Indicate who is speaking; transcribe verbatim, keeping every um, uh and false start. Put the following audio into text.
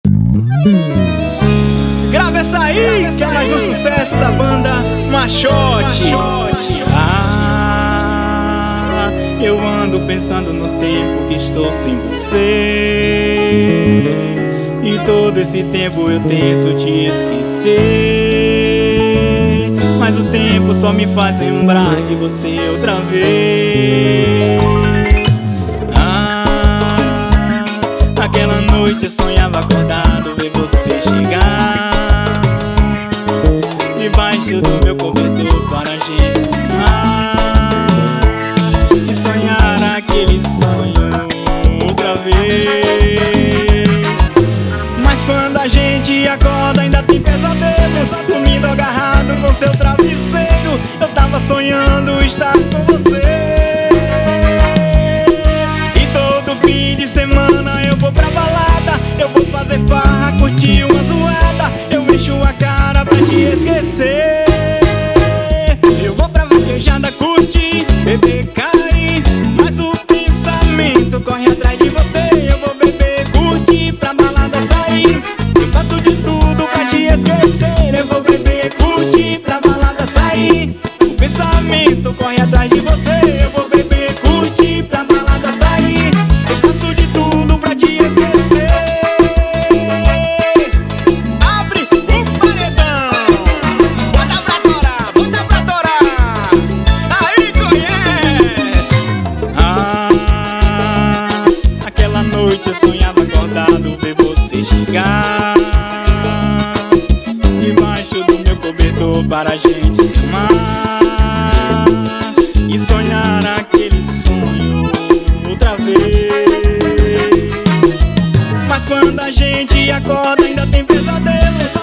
Speaker 1: Grava essa aí, que é mais um sucesso da banda Machote. Ah, eu ando pensando no tempo que estou sem você, e todo esse tempo eu tento te esquecer, mas o tempo só me faz lembrar de você outra vez. Ah, aquela noite eu sonhava acordado, ver você chegar debaixo do meu cobertor para a gente se amar e sonhar aquele sonho outra vez. Mas quando a gente acorda ainda tem pesadelo, dormindo agarrado com seu travesseiro. Eu tava sonhando estar com você, e todo fim de semana eu vou pra balada, eu vou fazer farra, curtir uma zoada, eu mexo a cara pra te esquecer. Eu vou pra vaquejada curtir, beber, cair, mas o pensamento corre atrás de você. Eu vou beber, curtir, pra balada sair, eu faço de tudo pra te esquecer. Eu vou beber, curtir, pra balada sair, o pensamento corre atrás de você. Eu vou beber, curtir, pra balada sair, eu faço de tudo pra te esquecer. Abre o paredão, bota pra torar, bota pra torar, aí conhece. Ah, aquela noite eu sonhava acordado, ver você chegar debaixo do meu cobertor para a gente se amar e sonhar aquele sonho outra vez. Mas quando a gente acorda ainda tem pesadelo,